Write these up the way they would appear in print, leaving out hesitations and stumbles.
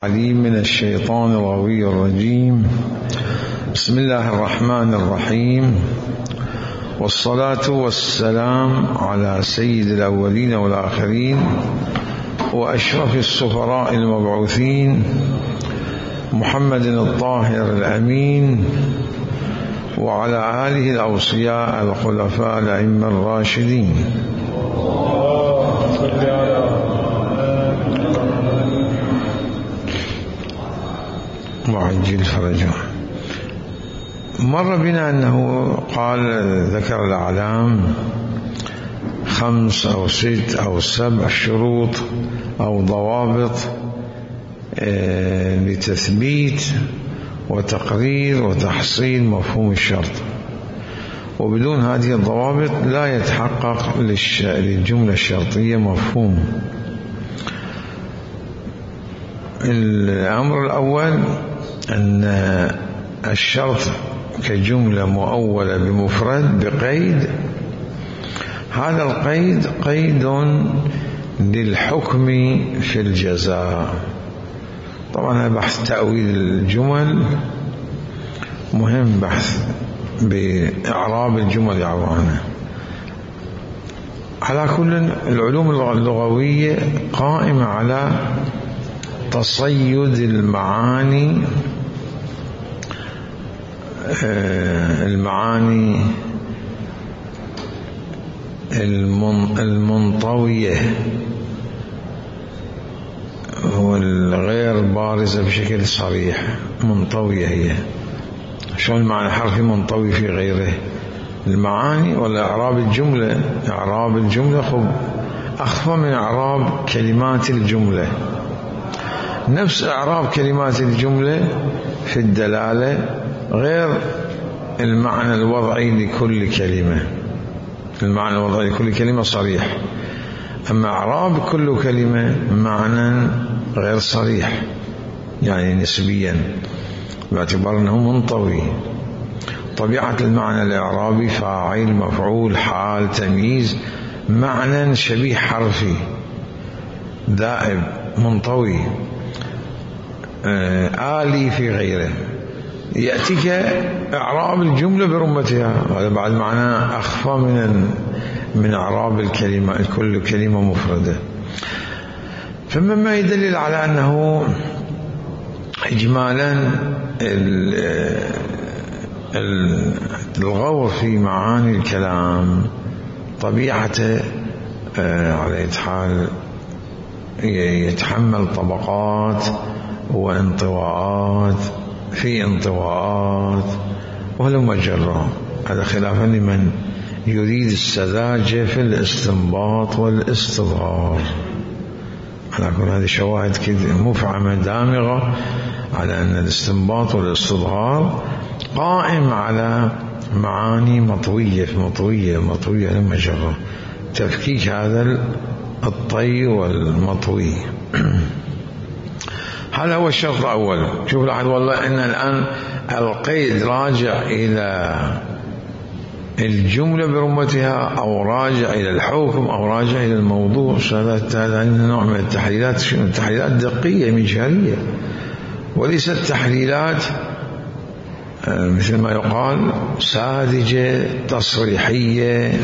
عليم من الشيطان الغوي الرجيم. بسم الله الرحمن الرحيم، والصلاة والسلام على سيد الأولين والآخرين وأشرف السفراء المبعوثين محمد الطاهر الأمين وعلى آله الأوصياء الخلفاء الأئمة الراشدين. وعجل فرجه. مر بنا أنه قال ذكر الأعلام 5 أو 6 أو 7 شروط أو ضوابط لتثبيت وتقرير وتحصيل مفهوم الشرط، وبدون هذه الضوابط لا يتحقق للجملة الشرطية مفهوم. الأمر الأول أن الشرط كجملة مؤولة بمفرد بقيد، هذا القيد قيد للحكم في الجزاء. طبعا بحث تأويل الجمل مهم، بحث بإعراب الجمل يعرفونه. على كل العلوم اللغوية قائمة على تصيد المعاني المنطوية والغير بارزة بشكل صريح. منطوية هي شو المعنى حرفي منطوي في غيره المعاني، ولا إعراب الجملة؟ إعراب الجملة خب أخفى من إعراب كلمات الجملة. نفس إعراب كلمات الجملة في الدلالة غير المعنى الوضعي لكل كلمة. المعنى الوضعي لكل كلمة صريح، أما إعراب كل كلمة معنى غير صريح، يعني نسبيا، باعتبار أنه منطوي. طبيعة المعنى الإعرابي فاعل مفعول حال تمييز، معنى شبيه حرفي دائب منطوي آلي في غيره. يأتيك إعراب الجملة برمتها، هذا بعد معناه أخفى من إعراب الكلمة، كل كلمة مفردة. فمما يدلل على أنه إجمالا الغور في معاني الكلام طبيعته على حال يتحمل طبقات وانطواءات في انطواءات ولما جرى، هذا خلافا لمن يريد السذاجة في الاستنباط والاستظهار. على كل هذه شواهد مفعمة دامغة على أن الاستنباط والاستظهار قائم على معاني مطوية لما جرى، تفكيك هذا الطي والمطوي. هذا هو الشرط الأول. شوف لاحظ والله أن الآن القيد راجع إلى الجملة برمتها، أو راجع إلى الحكم، أو راجع إلى الموضوع. هذا نوع من التحليلات، تحليلات دقية منشارية، وليست تحليلات مثل ما يقال ساذجة تصريحية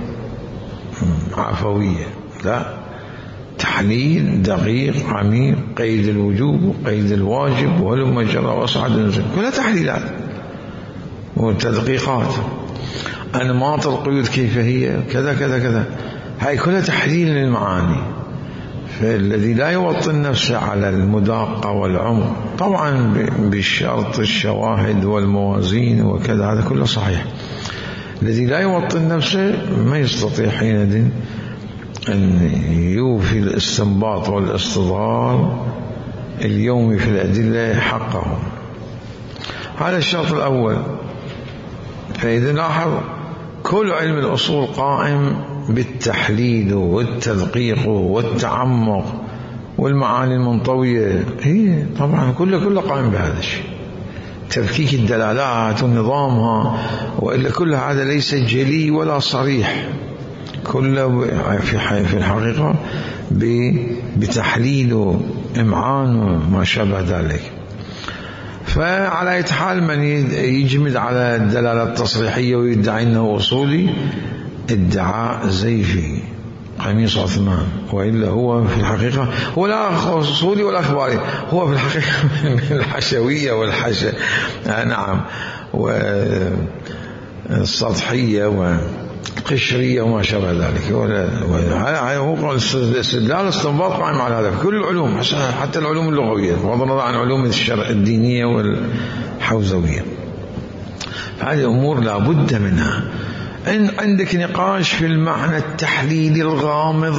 عفوية. لا، تحليل دقيق عميق، قيد الوجوب وقيد الواجب ولما جرى وصعد ونزل، كلها تحليلات وتدقيقات. أنماط القيود كيف هي، كذا كذا كذا، هاي كلها تحليل للمعاني. فالذي لا يوطن نفسه على المداقة والعمق، طبعا بشرط الشواهد والموازين وكذا، هذا كله صحيح. الذي لا يوطن نفسه ما يستطيع حينئذ أن يوفي الاستنباط والاستظهار اليومي في الأدلة حقه. هذا الشرط الأول. فإذا لاحظ كل علم الأصول قائم بالتحليل والتدقيق والتعمق والمعاني المنطوية، هي طبعا كله قائم بهذا الشيء، تفكيك الدلالات ونظامها، وإلا كل هذا ليس جلي ولا صريح، كله في الحقيقة بتحليل إمعان وما شابه ذلك. فعلى أي حال من يجمد على الدلالة التصريحية ويدعي أنه أصولي ادعاء زيفي قميص عثمان، وإلا هو في الحقيقة هو لا أصولي ولا أخباري، هو في الحقيقة من الحشوية والحشا نعم والسطحية والقشرية وما شابه ذلك. هو الاستدلال استنباط قائم على هذا في كل العلوم، حتى العلوم اللغوية بغض النظر عن علوم الدينية والحوزوية. هذه أمور لا بد منها. إن عندك نقاش في المعنى التحليلي الغامض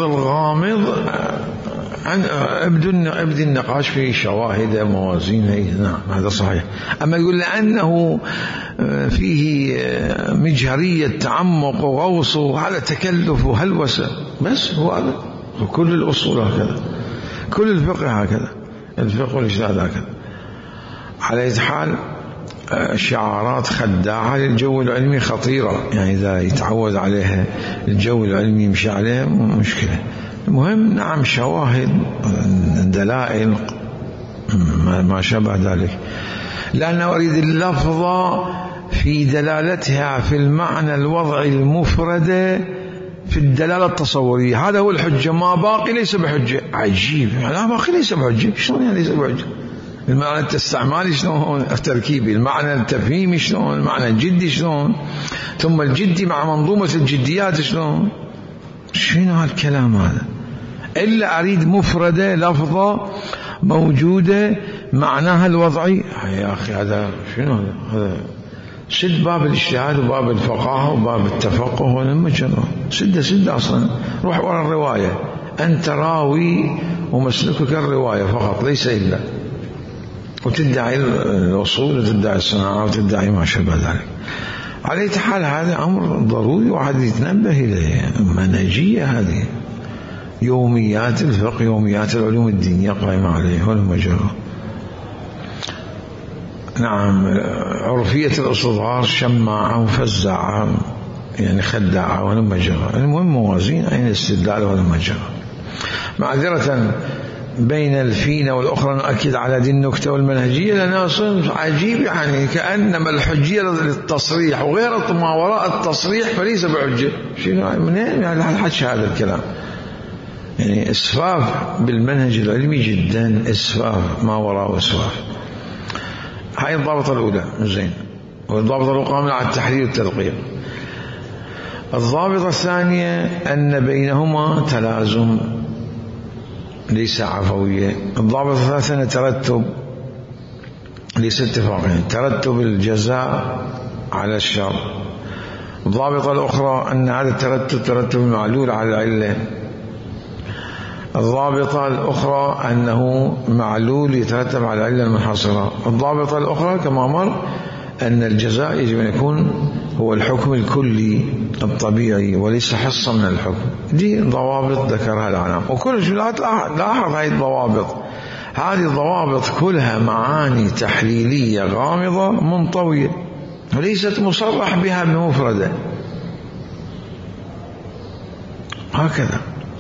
ابدي النقاش في شواهد موازين، نعم هذا صحيح. أما يقول لأنه فيه مجهرية تعمق وغوص وهذا تكلف وهلوسة، بس هو هذا. كل الأصول هكذا، كل الفقه هكذا، الفقه والاجتهاد هكذا. على أي حال شعارات خداعة للجو العلمي خطيرة، يعني إذا يتعود عليها الجو العلمي يمشي عليها مشكلة. المهم نعم شواهد دلائل ما شابه ذلك، لأنه أريد اللفظة في دلالتها في المعنى الوضعي المفرد في الدلالة التصورية، هذا هو الحجة. ما باقي ليس بحجة. عجيب، لا باقي ليس بحجة. شلون يعني ليس بحجة؟ المعنى التستعمالي شلون، التركيبي، المعنى التفهيمي شلون، المعنى الجدي شلون، ثم الجدي مع منظومة الجديات شلون. شنو هالكلام هذا؟ إلا أريد مفردة لفظة موجودة معناها الوضعي. يا أخي هذا شنو هذا؟ سد باب الاجتهاد وباب الفقاهة وباب التفقه ولما جرى سد أصلا. روح ورا الرواية، أنت راوي ومسلكك الرواية فقط ليس إلا، وتدعي الأصول وتدعي الصناعة وتدعي ما شابه ذلك. على أي حال هذا أمر ضروري وحد يتنبه إليه. منهجية هذه، يوميات الفقه، يوميات العلوم الدينية قائمة عليه ولما جرى. نعم عرفية الأصدار شماعة وفزاعة، يعني خداعة ولما جرى. المهم موازين أين الاستدلال ولما جرى. معذرة بين الفينة والأخرى نؤكد على دي النكتة والمنهجية، لأنها صنف عجيب، يعني كأنما الحجية للتصريح وغير ما وراء التصريح فليس بحجة. منين يعني الحج هذا الكلام؟ يعني إسفاف بالمنهج العلمي جدا، إسفاف ما وراء إسفاف. هاي الضابطة الأولى زين، والضابطة الأخرى على التحرير والتدقيق. الضابطة الثانية أن بينهما تلازم ليس عفوية. الضابطة الثالثة ترتب ليس اتفاقين، ترتب الجزاء على الشر. الضابطة الأخرى أن هذا الترتب ترتب المعلول على العلة. الضابطة الأخرى أنه معلول يترتب على العلة المنحصرة. الضابطة الأخرى كما مر أن الجزاء يجب أن يكون هو الحكم الكلي الطبيعي وليس حصة من الحكم. دي ضوابط ذكرها العلماء، وكل جلات لاحظ هذه الضوابط. هذه الضوابط كلها معاني تحليلية غامضة منطوية وليست مصرح بها بمفردة هكذا.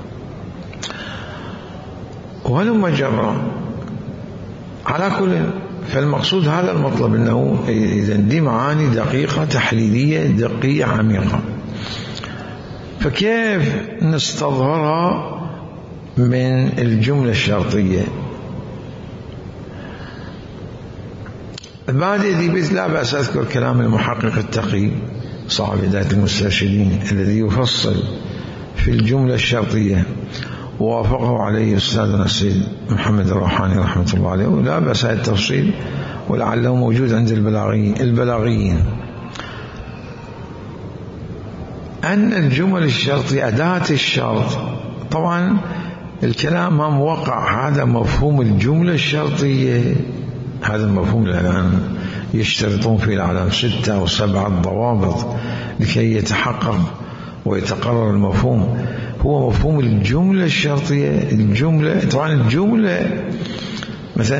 ولما جرى على كل، فالمقصود هذا المطلب، أنه إذا دي معاني دقيقة تحليلية دقيقة عميقة، فكيف نستظهرها من الجملة الشرطية؟ بعد ذي بيت لا بأس أذكر كلام المحقق التقي صاحب هداية المسترشدين الذي يفصل في الجملة الشرطية، ووافقه عليه أستاذنا السيد محمد الروحاني رحمة الله عليه، ولا بأس هذا التفصيل ولعله موجود عند البلاغيين. أن الجمل الشرطية أداة الشرط، طبعا الكلام ما موقع، هذا مفهوم الجملة الشرطية، هذا المفهوم الآن يشترطون في العالم 6 أو 7 ضوابط لكي يتحقق ويتقرر المفهوم. هو مفهوم الجملة الشرطية. الجملة طبعا الجملة مثلا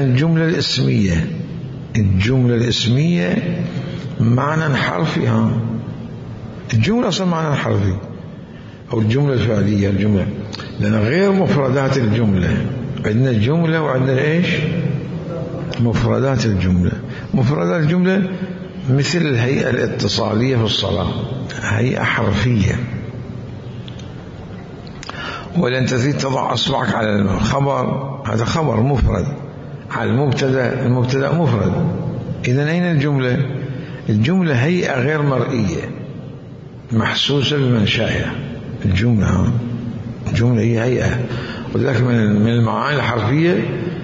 الجملة الاسمية معنى حرفي، الجملة أصلا معنى حرفي، أو الجملة الفعلية، الجملة لأن غير مفردات الجملة عندنا الجملة وعندنا إيش؟ مفردات الجملة. مفردات الجملة مثل الهيئة الاتصالية في الصلاة، هيئة حرفية. ولن تزيد تضع أصبعك على الخبر، هذا خبر مفرد، على المبتدأ، المبتدأ مفرد. إذن أين الجملة؟ الجملة هيئة غير مرئية محسوسة بمنشأها. الجملة هي هيئة، وذلك من المعاني الحرفية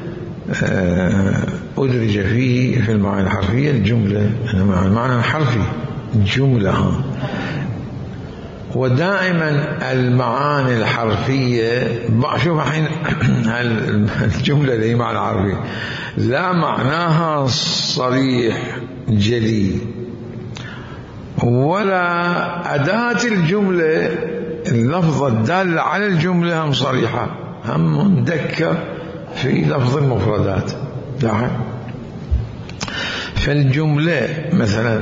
أدرج فيه في المعاني الحرفية الجملة، المعنى الحرفي الجملة. ودائما المعاني الحرفية، شوف الحين الجملة اللي هي معنى حرفي لا معناها صريح جلي، ولا أداة الجملة اللفظة الدالة على الجملة هم صريحة، هم مندكة في لفظ المفردات. فالجملة مثلا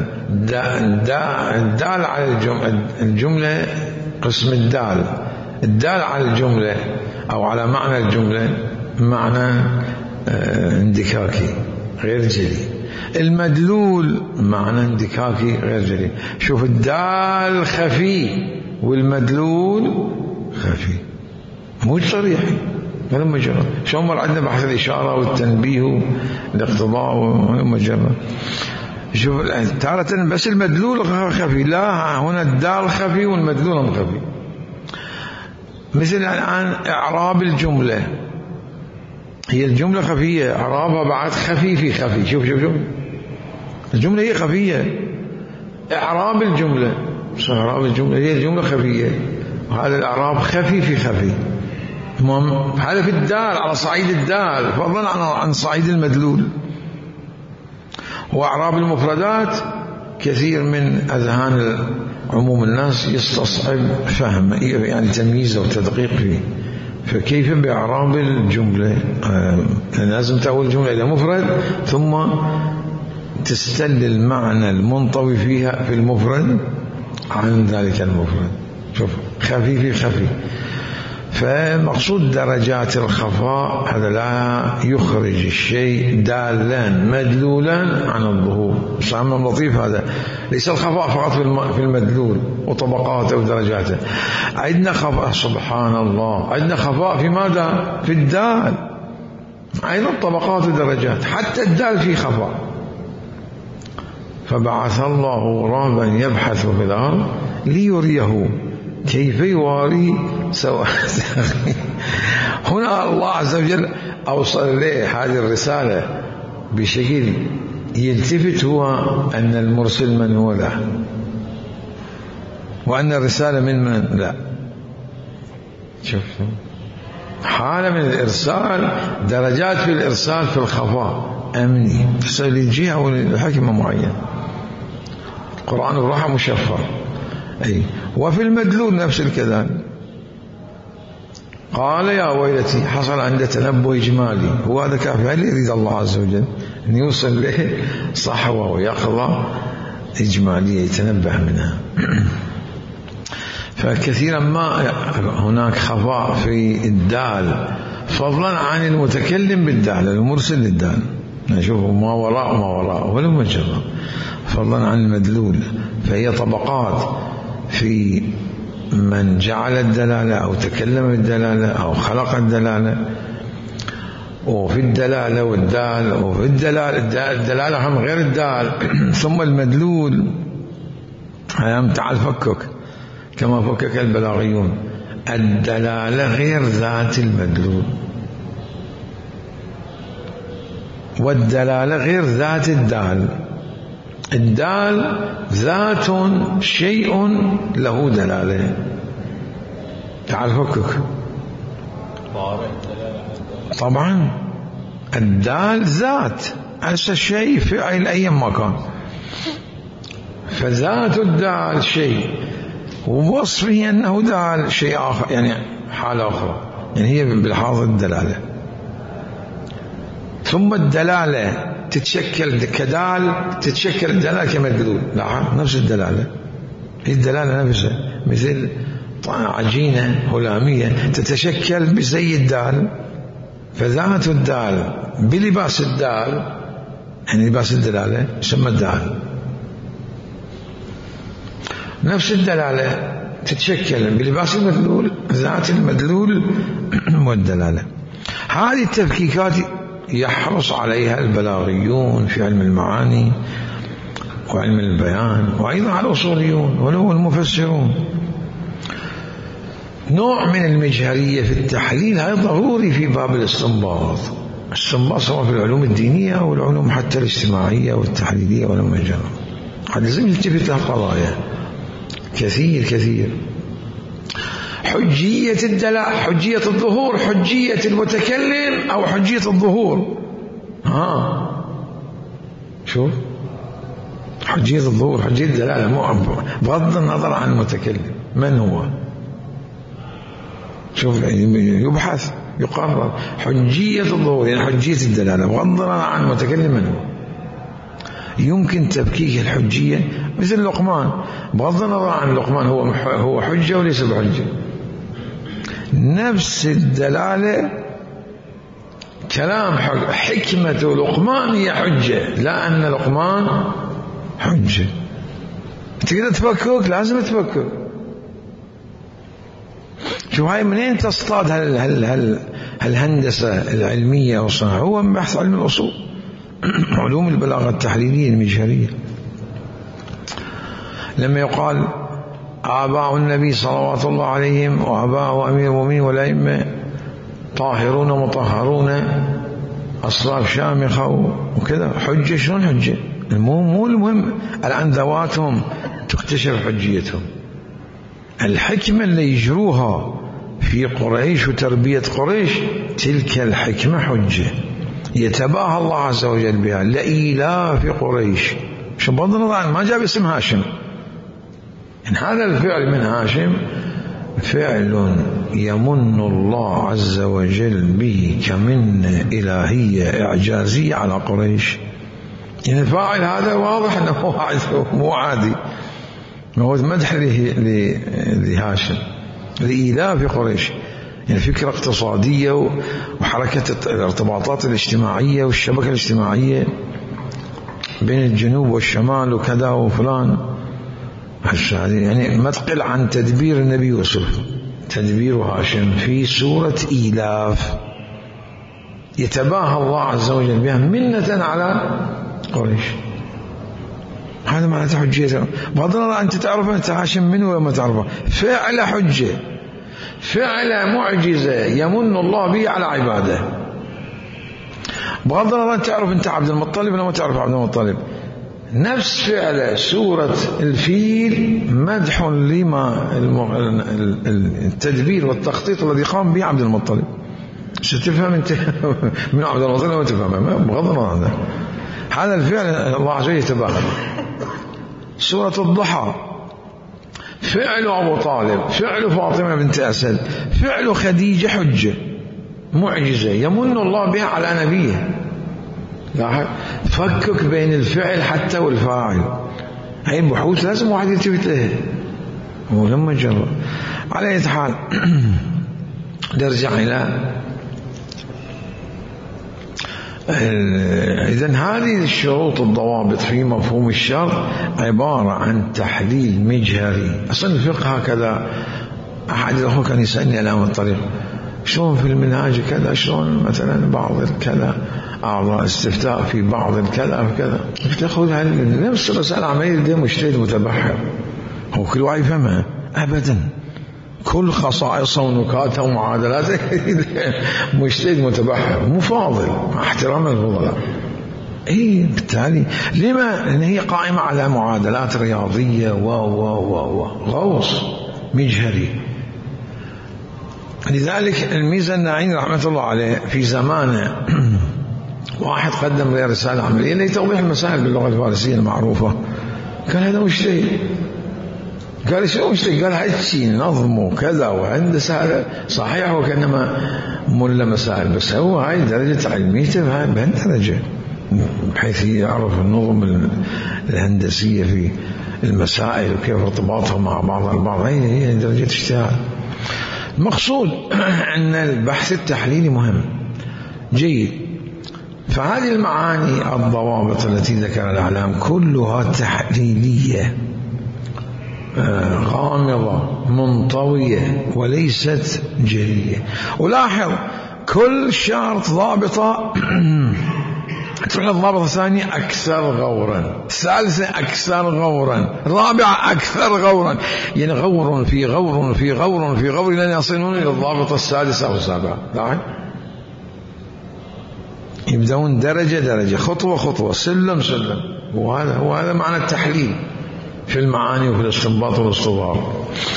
الدال على الجملة قسم الدال على الجملة أو على معنى الجملة معنى اندكاكي غير جلي. المدلول معنى اندكاكي غير جلي. شوف الدال خفي والمدلول خفي، مو صريحي ولا مجرد. شو مر عندنا بحث الإشارة والتنبيه والاقتضاء ومجرد. شوف تارة بس المدلول خفي، لا هنا الدال خفي والمدلول خفي. مثل الآن إعراب الجملة، هي الجملة خفية، إعرابها بعد خفي في خفي. شوف الجملة هي خفية، إعراب الجملة هي الجملة خفية، وهذا الإعراب خفي في خفي. هذا في الدال، على صعيد الدال، فضلا عن صعيد المدلول. وأعراب المفردات كثير من أذهان عموم الناس يستصعب فهم، يعني تمييزه وتدقيق فيه. فكيف بإعراب الجملة؟ لازم تأول الجملة إلى مفرد ثم تستل المعنى المنطوي فيها في المفرد عن ذلك المفرد. شوف خفي في خفي. فمقصود درجات الخفاء هذا لا يخرج الشيء دالا مدلولا عن الظهور. سامنا لطيف هذا، ليس الخفاء فقط في المدلول وطبقاته ودرجاته. عندنا خفاء سبحان الله، عندنا خفاء في ماذا؟ في الدال، أيضا طبقات ودرجات، حتى الدال في خفاء. فبعث الله غرابا يبحث في الأرض ليريه كيف يواري سوء. هنا الله عز وجل أوصل إليه هذه الرسالة بشكل يلتفت هو أن المرسل من هو له، وأن الرسالة من لا. شوف حالة من الإرسال، درجات في الإرسال في الخفاء أمني للجهة والحكمة معينة. القرآن الراحة مشفر. أي وفي المدلول نفس الكلام. قال يا ويلتي، حصل عنده تنبؤ إجمالي، هو هذا كافي. هل يريد الله عز وجل أن يوصل له صحوة ويقظة إجمالية يتنبه منها؟ فكثيرا ما هناك خفاء في الدال، فضلا عن المتكلم بالدال، المرسل للدال. نشوف ما وراء ولم مجرد، فضلا عن المدلول. فهي طبقات في من جعل الدلالة أو تكلم بالدلالة أو خلق الدلالة، وفي الدلالة والدال، وفي الدلالة هم غير الدال. ثم المدلول أيام تعال فكك كما فكك البلاغيون، الدلالة غير ذات المدلول، والدلالة غير ذات الدال. الدال ذات شيء له دلالة. تعال فكك. طبعا الدال ذات هذا الشيء فعل أي مكان، فذات الدال شيء، ووصفه أنه دال شيء آخر، يعني حالة أخرى، يعني هي بالحاضر الدلالة. ثم الدلالة تتشكل كدال، تتشكل الدلالة كمدلول. لا، نفس الدلالة، هي الدلالة نفسها، مثل عجينة هلامية تتشكل بزي الدال فذات الدال بلباس الدال، يعني لباس الدلالة يسمى الدال. نفس الدلالة تتشكل بلباس المدلول، ذات المدلول والدلالة. هذه التفكيكات يحرص عليها البلاغيون في علم المعاني وعلم البيان، وأيضا على الأصوليون ولو المفسرون. نوع من المجهرية في التحليل هذا ضروري في باب الاستنباط. الاستنباط سواء في العلوم الدينية أو العلوم حتى الاجتماعية والتحليلية والمجرة، هذا لازم يلتفت لها قضايا كثير كثير. حجية الدلاء، حجية الظهور، حجية المتكلم أو حجية الظهور. شوف، حجية الظهور، حجية الدلالة، بغض النظر عن المتكلم من هو. شوف، يبحث يقرر حجية الظهور يعني حجية الدلالة بغض النظر عن المتكلم من هو. يمكن تفكيك الحجية مثل لقمان، بغض النظر عن لقمان هو حجة وليس بحجة. نفس الدلالة كلام حكمة لقمان هي حجة، لا أن لقمان حجة. تقدر تفكك، لازم تفكك. شو هاي منين تصطاد هالهندسة العلمية والصناعة؟ هو من بحث علم الأصول علوم البلاغة التحليلية المجهرية. لما يقال آباء النبي صلوات الله عليهم وآباء أمير المؤمنين والأئمة طاهرون مطهرون أصلاف شامخة وكذا، حجة. شلون حجة؟ مو المهم الآن ذواتهم تكتشف حجيتهم. الحكمة اللي يجروها في قريش وتربية قريش، تلك الحكمة حجة يتباهى الله عز وجل بها لإيلاف قريش. شو بغض النظر عن ما جاب اسم هاشم، إن هذا الفعل من هاشم فعل يمن الله عز وجل به كمنة إلهية إعجازية على قريش. يعني الفاعل هذا واضح أنه مو عادي، هو مدح لهاشم لإيلاف قريش. يعني فكرة اقتصادية وحركة الارتباطات الاجتماعية والشبكة الاجتماعية بين الجنوب والشمال وكذا وفلان، يعني ما تقل عن تدبير النبي يوسف، تدبير هاشم في سورة إيلاف يتباهى الله عز وجل بها منة على قريش. هذا معناته حجيته، بغض النظر أنت تعرف أنت هاشم منه ولا ما تعرفه. فعل حجة، فعل معجزة يمن الله به على عباده، بغض النظر تعرف أنت عبد المطلب ولا ما تعرف عبد المطلب. نفس فعل سورة الفيل مدح لما التدبير والتخطيط الذي قام به عبد المطلب. ستفهم أنت من عبد المطلب وما تفهم، بغض النظر عنه. هذا الفعل الله عز وجل يتباهى. سورة الضحى فعل أبو طالب، فعل فاطمة بنت أسد، فعل خديجة حجة معجزة يمن الله بها على نبيه. فكك بين الفعل حتى والفاعل، هاي بحوث لازم واحد يلتفت لها ولما جرب. على أي حال نرجع إلى إذن هذه الشروط الضوابط في مفهوم الشرط عبارة عن تحليل مجهري. أصلا الفقه هكذا. أحد الأخوة كان يسألني الآن الطريق شلون في المنهاج كذا، شلون مثلا بعض الكذا أعضاء استفتاء في بعض الكذا وكذا. تأخذ نفس المسألة عملية دي مجتهد متبحر، هو كل واحد يفهمها أبدا، كل خصائصه ونكاته ومعادلاته مجتهد متبحر مو فاضل مع احترام الفضلاء. بالتالي لما؟ لأن هي قائمة على معادلات رياضية غوص مجهري. لذلك الميزة الناعين رحمة الله عليه في زمانه واحد قدم له رسالة عملية لتوضيح المسائل باللغة الفارسية المعروفة، قال هذا مجتهد. قال شو مجتهد؟ قال هاتشي نظم وكذا وهندسة صحيح وكأنما ملا مسائل، بس هو هاي درجة علميته بهالدرجة بحيث يعرف النظم الهندسية في المسائل وكيف ارتباطها مع بعض البعض. هي درجة اجتهاد. المقصود أن البحث التحليلي مهم، جيد. فهذه المعاني الضوابط التي ذكر الأعلام كلها تحليلية غامضة منطوية وليست جلية. ولاحظ كل شرط ضابطة تروح الضابطة الثانية أكثر غورا، الثالثة أكثر غورا، الرابعة أكثر غورا، يعني غور في غور في غور في غور لن يصلون إلى الضابطة السادسة أو السابعة. يبدأون درجة درجة، خطوة خطوة، سلم سلم. وهذا معنى التحليل في المعاني وفي الاستنباط والاستظهار.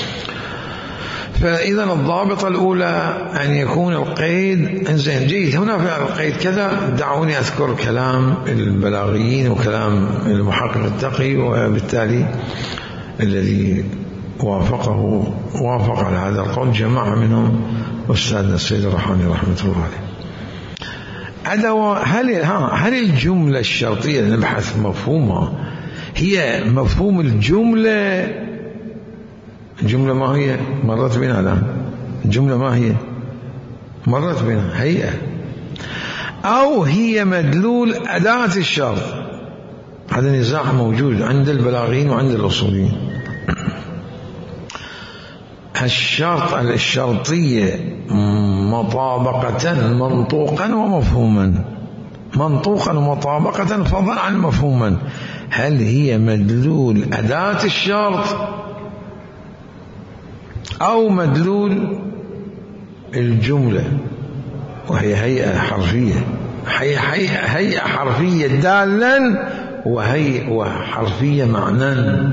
فإذا الضابطة الأولى أن يكون القيد إنزين جيد. هنا في القيد كذا، دعوني أذكر كلام البلاغيين وكلام المحقق التقي، وبالتالي الذي وافق على هذا القول جماعة منهم أستاذنا السيد الرحماني رحمة الله عليه. هل الجملة الشرطية اللي نبحث مفهومها هي مفهوم الجملة؟ الجملة ما هي مرت بنا الآن؟ الجملة ما هي مرت بنا؟ هيئة، أو هي مدلول أداة الشرط؟ هذا نزاع موجود عند البلاغيين وعند الأصوليين. الشرط الشرطية مطابقة منطوقا ومفهوما، منطوقا ومطابقة فضلا عن مفهوما. هل هي مدلول أداة الشرط أو مدلول الجملة وهي هيئة حرفية؟ هيئة حرفية دالا وحرفية معنى.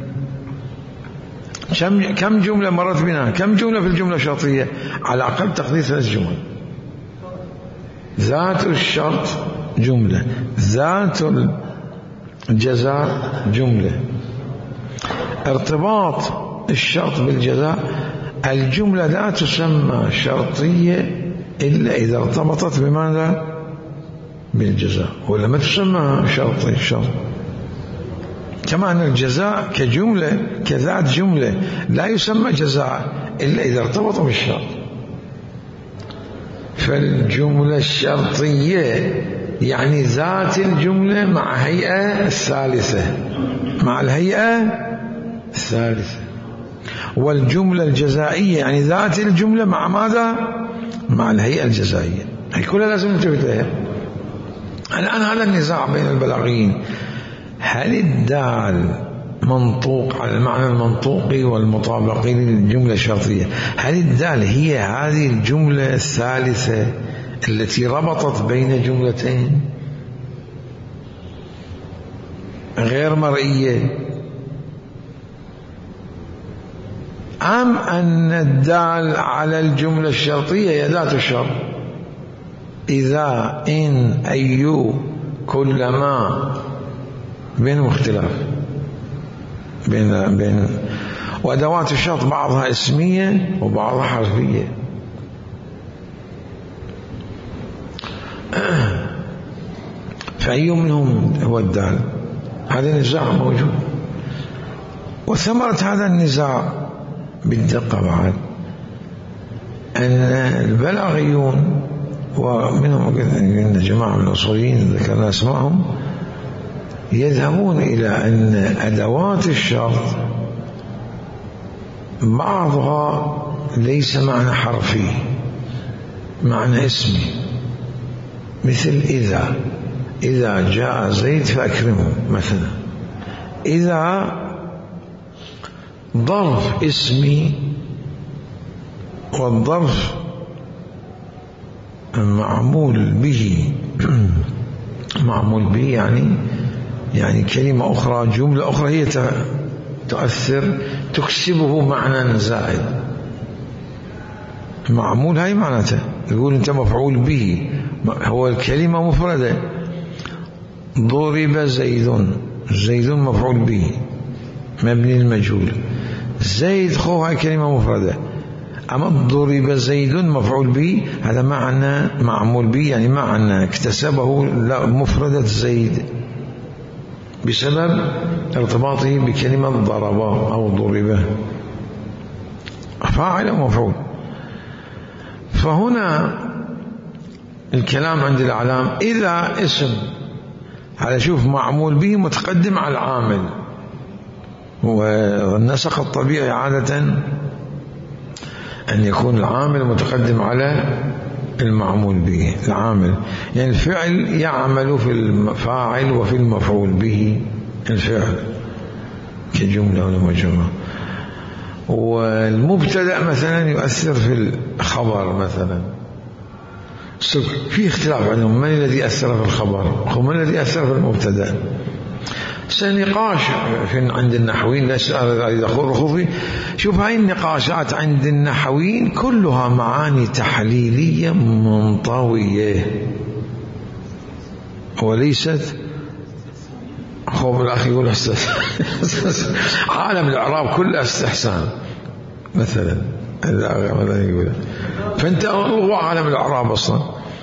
كم جملة مرت بنا؟ كم جملة في الجملة الشرطية؟ على أقل تقدير 3 جمل. ذات الشرط جملة، ذات الجزاء جملة، ارتباط الشرط بالجزاء. الجملة لا تسمى شرطية إلا إذا ارتبطت بماذا؟ بالجزاء، ولا ما تسمى شرطية شرط. كما أن الجزاء كجملة كذات جملة لا يسمى جزاء إلا إذا ارتبط بالشرط. فالجملة الشرطية يعني ذات الجملة مع هيئة الثالثة، مع الهيئة الثالثة. والجملة الجزائية يعني ذات الجملة مع ماذا؟ مع الهيئة الجزائية. هي كلها لازم ننتبه لها. الآن هذا النزاع بين البلاغيين، هل الدال منطوق على المعنى المنطوقي والمطابقي للجملة الشرطية؟ هل الدال هي هذه الجملة الثالثة التي ربطت بين جملتين غير مرئية، أم أن الدال على الجملة الشرطية هي ذات الشرط؟ إذا إن أي كلما بينهم اختلاف بين وأدوات الشرط بعضها اسمية وبعضها حرفية. فأي منهم هو الدال؟ هذا النزاع موجود. وثمرة هذا النزاع بالدقة بعد أن البلاغيون ومنهم جماعة من الأصوليين ذكرنا اسمائهم يذهبون إلى أن أدوات الشرط بعضها ليس معنى حرفي، معنى اسمي، مثل إذا جاء زيد فأكرمه مثلا. إذا ظرف اسمي، والظرف معمول به معمول به يعني كلمة أخرى، جملة أخرى هي تؤثر تكسبه معنى زائد. معمول هاي معناته يقول أنت مفعول به، هو الكلمة مفردة. ضرب زيد مفعول به مبني المجهول. زيد هاي كلمة مفردة، أما ضرب زيد مفعول به هذا معنى معمول به، يعني معنى اكتسبه مفردة زيد بسبب ارتباطه بكلمة ضرب أو ضرب، فاعل ومفعول. فهنا الكلام عند الأعلام إذا اسم على شوف معمول به متقدم على العامل، والنسق الطبيعي عادة أن يكون العامل متقدم على المعمول به. العامل يعني الفعل يعمل في الفاعل وفي المفعول به، الفعل كجملة ولا مجموعة. والمبتدأ مثلا يؤثر في الخبر مثلا. في اختلاف عندهم من الذي أثر في الخبر ومن الذي أثر في المبتدأ. سنقاش عند النحويين، لا سؤال خذي. شوف هاي النقاشات عند النحويين كلها معاني تحليلية منطوية وليست خوف. الأخ يقول عالم الإعراب كله استحسان مثلا، يقول فأنت هو عالم الإعراب أصلا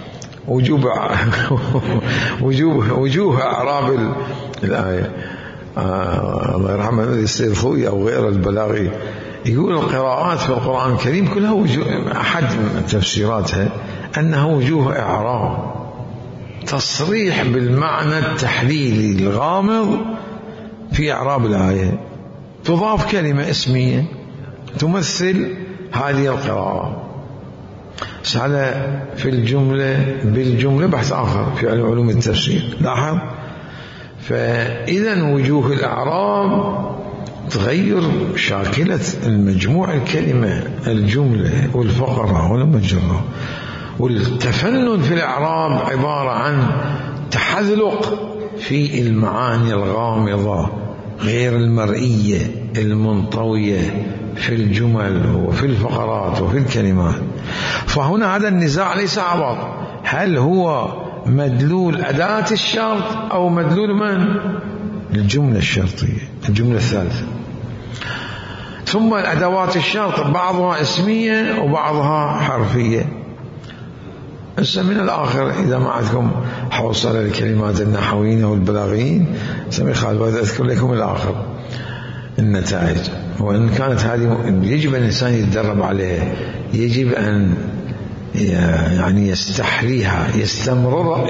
وجوه إعراب الآية. الله يرحمه السيد الخوي أو غير البلاغي يقول القراءات في القرآن الكريم كلها وجوه، أحد تفسيراتها أنها وجوه إعراب، تصريح بالمعنى التحليلي الغامض في إعراب الآية، تضاف كلمة اسمية تمثل هذه القراءة. على في الجملة بالجملة بحث آخر في علوم التفسير، لاحظ. فإذا وجوه الأعراب تغير شاكلة المجموع الكلمة، الجملة والفقرة والمجرة. والتفنن في الإعراب عبارة عن تحذلق في المعاني الغامضة غير المرئية المنطوية في الجمل وفي الفقرات وفي الكلمات. فهنا هذا النزاع ليس عبط، هل هو مدلول أداة الشرط أو مدلول من؟ الجملة الشرطية، الجملة الثالثة. ثم الأدوات الشرط بعضها اسمية وبعضها حرفية. هسه من الآخر إذا ما عندكم حوصلة الكلمات النحويين والبلاغيين سمي خالد أذكر لكم الآخر النتائج. وإن كانت هذه يجب أن الإنسان يتدرب عليها، يجب أن يعني يستحليها، يستمرر،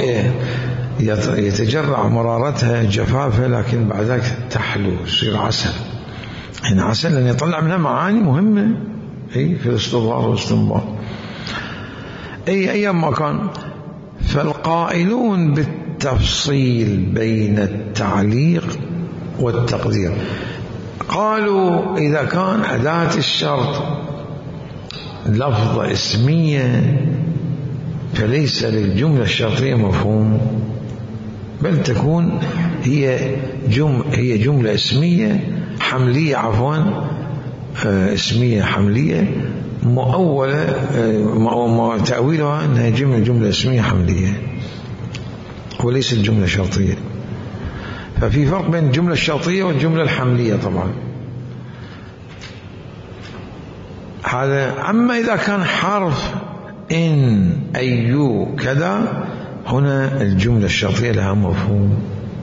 يتجرع مرارتها جفافها، لكن بعد ذلك تحلو يصير عسل. يعني عسل لأن يطلع منها معاني مهمة في الاستظهار والاستنباط. أيام ما كان. فالقائلون بالتفصيل بين التعليق والتقدير قالوا إذا كان أداة الشرط لفظة اسمية فليس للجملة الشرطية مفهوم، بل تكون هي جملة اسمية حملية، عفوا اسمية حملية مؤولة، تأويلها أنها جملة اسمية حملية وليس الجملة شرطية. ففي فرق بين الجملة الشرطية والجملة الحملية طبعا. هذا. أما إذا كان حرف إن أيو كذا، هنا الجملة الشرطية لها مفهوم.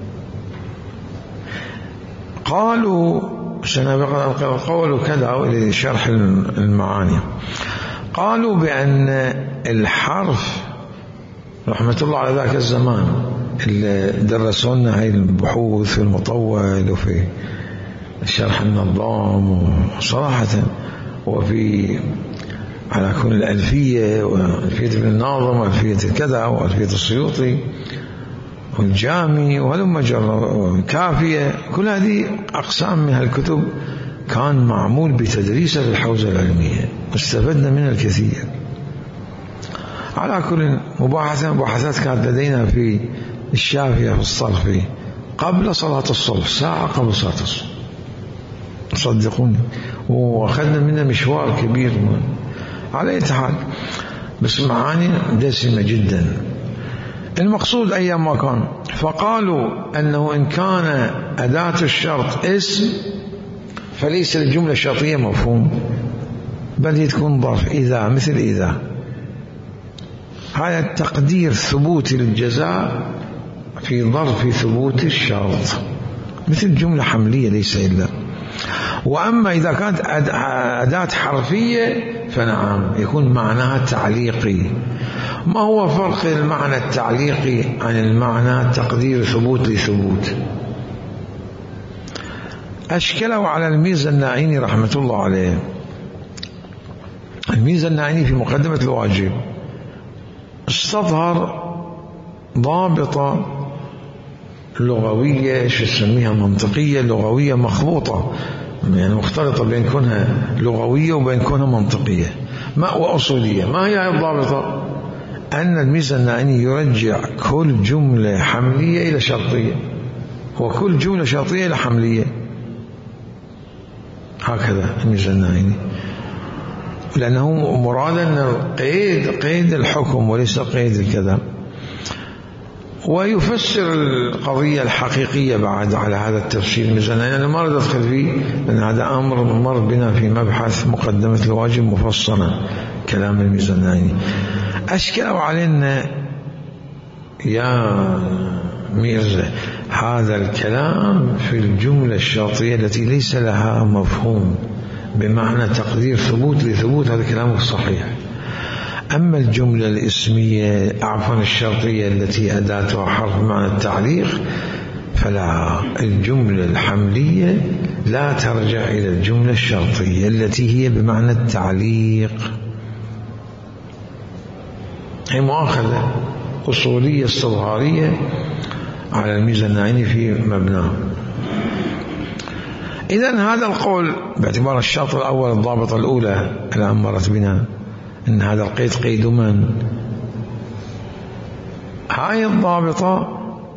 قالوا قولوا كذا لشرح المعاني. قالوا بأن الحرف رحمة الله على ذاك الزمان اللي درسوا لنا هاي البحوث في المطول وفي شرح النظام صراحة، وفي على كل الألفية وألفية ابن الناظم وألفية كذا وألفية السيوطي والجامي وهلم جرى كافية، كل هذه أقسام من هالكتب كان معمول بتدريسها في الحوزة العلمية، واستفدنا منها الكثير. على كل مباحثات كانت لدينا في الشافية في الصرف قبل صلاة الصبح، ساعة قبل صلاة الصبح، صدقوني، وأخذنا منها مشوار كبير. على أي حال بس معاني دسمة جدا. المقصود أيام ما كان. فقالوا أنه إن كان أداة الشرط اسم فليس الجملة الشرطية مفهوم، بل هي تكون ظرف إذا، مثل إذا. هذا التقدير ثبوت الجزاء في ظرف ثبوت الشرط، مثل جملة حملية ليس إلا. وأما إذا كانت أداة حرفية فنعم يكون معناها تعليقي. ما هو فرق المعنى التعليقي عن المعنى تقدير ثبوت لثبوت؟ أشكله على الميزة الناعيني رحمة الله عليه. الميزة الناعيني في مقدمة الواجب استظهر ضابطة لغوية، شو اسميها، منطقية لغوية مخلوطة، يعني مختلطة بين كونها لغوية وبين كونها منطقية وأصولية. ما هي الضابطة؟ أن الميزة الناعيني يرجع كل جملة حملية إلى شرطية، وكل جملة شرطية إلى حملية، هكذا الميزة الناعيني، لأنه مراد أن قيد الحكم وليس قيد الكذا. ويفسر القضية الحقيقية بعد على هذا التفسير الميزة الناعيني. أنا ما أريد أدخل فيه لأن هذا أمر مر بنا في مبحث مقدمة الواجب مفصلا، كلام الميزة الناعيني. أشكلوا علينا يا ميرزا هذا الكلام في الجملة الشرطية التي ليس لها مفهوم بمعنى تقدير ثبوت لثبوت، هذا كلامك صحيح. أما الجملة الاسمية عفوا الشرطية التي أداتها حرف معنى التعليق فلا، الجملة الحملية لا ترجع إلى الجملة الشرطية التي هي بمعنى التعليق. هي مؤاخذة أصولية استظهارية على الميزة الناعيني في مبناه. إذن هذا القول باعتبار الشرط الأول الضابطة الأولى الآن مرت بنا إن هذا القيد قيد من؟ هاي الضابطة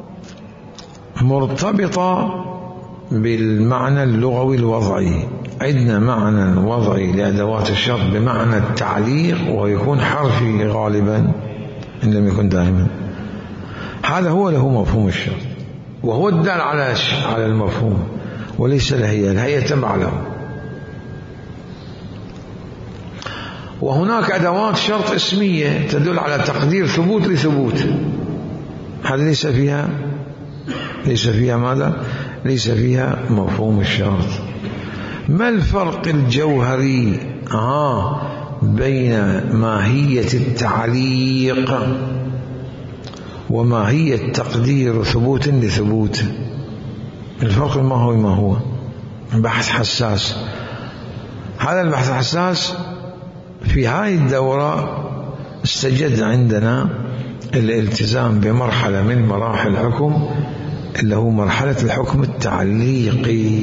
مرتبطة بالمعنى اللغوي الوضعي. عندنا معنى وضعي لأدوات الشرط بمعنى التعليق ويكون حرفي غالبا إن لم يكن دائما. هذا هو له مفهوم الشرط وهو الدال على المفهوم وليس الهيئة تبع له. وهناك أدوات شرط اسمية تدل على تقدير ثبوت لثبوت، هذا ليس فيها ماذا؟ ليس فيها مفهوم الشرط. ما الفرق الجوهري بين ماهية التعليق وماهية تقدير ثبوت لثبوت؟ الفرق ما هو بحث حساس. هذا البحث الحساس في هاي الدورة استجد عندنا الالتزام بمرحلة من مراحل الحكم اللي هو مرحلة الحكم التعليقي.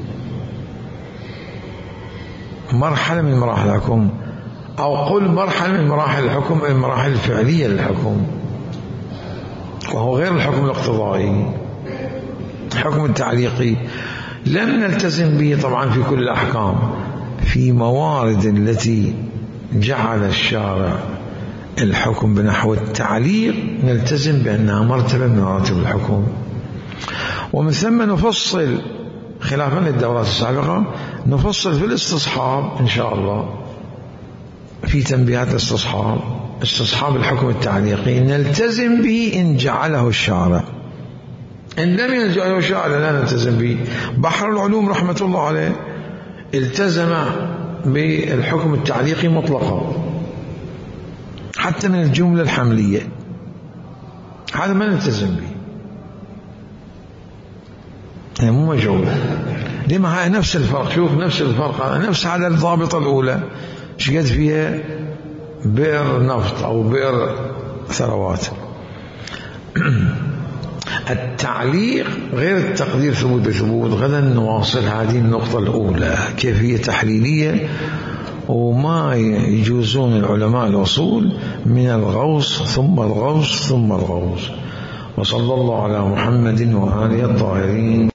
مرحلة من مراحل الحكم، أو قل مرحلة من مراحل الحكم، المراحل الفعلية للحكم، وهو غير الحكم الاقتضائي. الحكم التعليقي لم نلتزم به طبعا في كل الأحكام، في موارد التي جعل الشارع الحكم بنحو التعليق نلتزم بأنها مرتبة من مراتب الحكم. ومن ثم نفصل خلافا للدورات السابقة، نفصل في الاستصحاب إن شاء الله، في تنبيهات استصحاب الحكم التعليقي نلتزم به إن جعله الشارع. إن لم يجعله الشارع لا نلتزم به. بحر العلوم رحمة الله عليه التزم بالحكم التعليقي مطلقا حتى من الجملة الحملية، هذا ما نلتزم به، يعني مو مجعول. لما هاي نفس الفرق، شوف نفس الفرق، نفس هذا الضابطة الأولى شقد فيها بئر نفط أو بئر ثروات. التعليق غير التقدير ثبوت بثبوت. غدا نواصل هذه النقطة الأولى كيف هي تحليلية، وما يجوزون العلماء الأصول من الغوص ثم الغوص ثم الغوص. وصلى الله على محمد وآله الطاهرين.